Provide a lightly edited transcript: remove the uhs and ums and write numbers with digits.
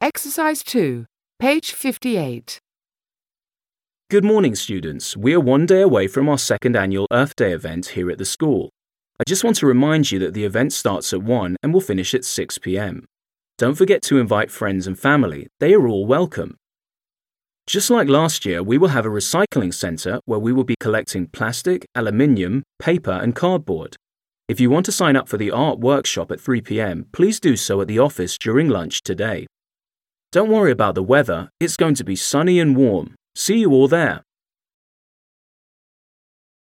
Exercise 2, page 58. Good morning, students. We are one day away from our second annual Earth Day event here at the school. I just want to remind you that the event starts at 1 and will finish at 6 p.m. Don't forget to invite friends and family. They are all welcome. Just like last year, we will have a recycling centre where we will be collecting plastic, aluminium, paper and cardboard. If you want to sign up for the art workshop at 3 p.m, please do so at the office during lunch today. Don't worry about the weather. It's going to be sunny and warm. See you all there.